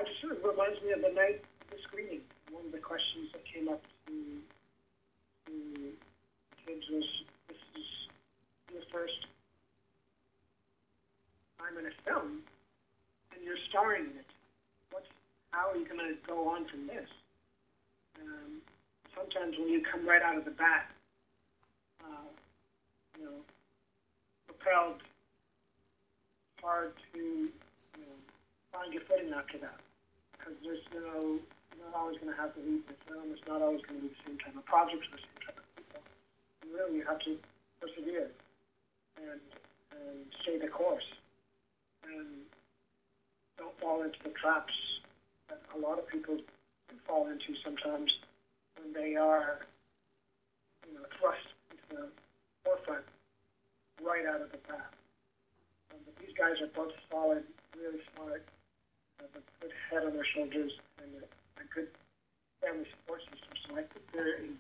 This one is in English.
I just sort of reminds me of the night of the screening. One of the questions that came up to kids was, "This is your first time in a film, and you're starring in it. How are you going to go on from this?" Sometimes when you come right out of the bat, you know, propelled, hard to find your footing after that, because there's you're not always going to have to lead the film. It's not always going to be the same type of projects or the same type of people. And really, you have to persevere and stay the course and don't fall into the traps that a lot of people fall into sometimes when they are, thrust into the forefront right out of the bat. But these guys are both solid, really smart, have a good head on their shoulders, and a good family support system. So I think they're in